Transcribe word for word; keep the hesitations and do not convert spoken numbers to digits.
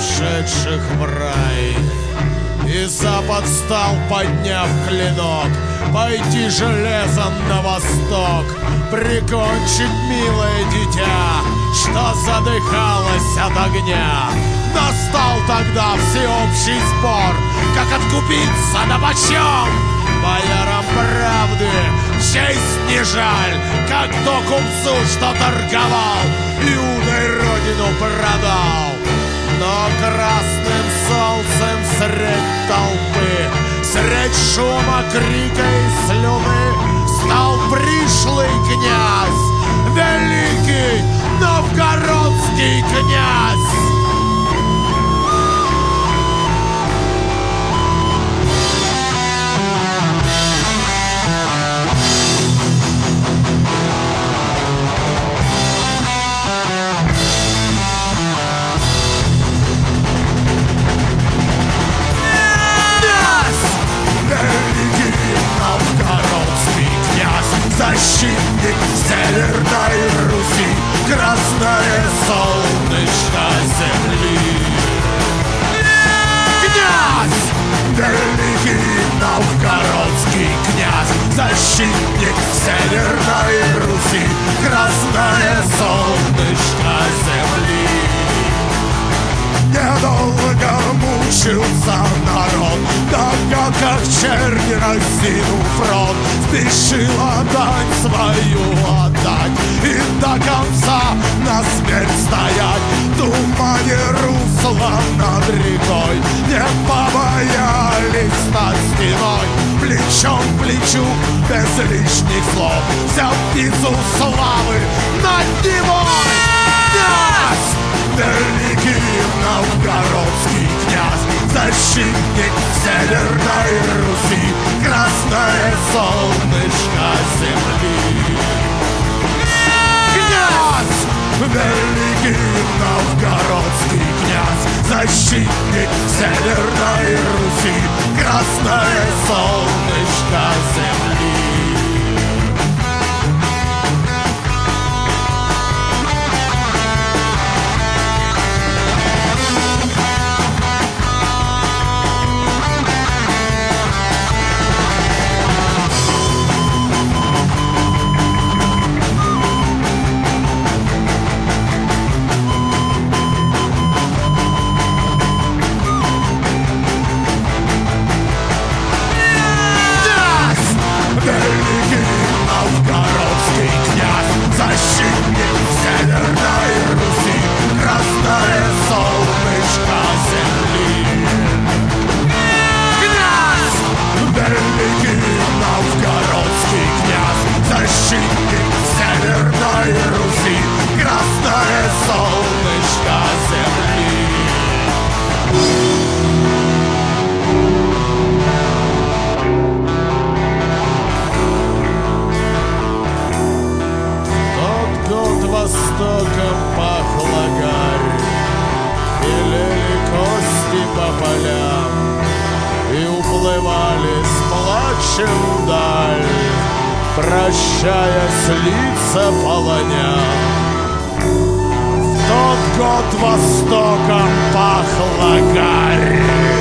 ушедших в рай. И Запад стал, подняв клинок, пойти железом на восток, прикончить милое дитя, что задыхалось от огня. Настал тогда всеобщий спор, как откупиться, да почем? Боярам правды честь не жаль, как то купцу, что торговал, Иудой родину продал. Но красным солнцем средь толпы, средь шума, крика и слюны стал пришлый князь, великий новгородский князь. Защитник Северной Руси, красное солнышко земли. Князь! Великий новгородский князь, защитник Северной Руси, красное солнышко земли. Недолго мучился народ, так как черни разину фронт, спешил отдать свою отдать и до конца на смерть стоять. В тумане русла над рекой не побоялись стать стеной, плечом к плечу без лишних слов взял птицу славы над Невой. Князь! Великий новгородский князь, защитник Северной Руси, красное солнышко земли. Князь! Великий новгородский князь, защитник Северной Руси, красное солнышко земли. Востоком пахла гарь, белели кости по полям и уплывали с плачем вдаль, прощаясь лица полоня. В тот год Востоком пахла гарь.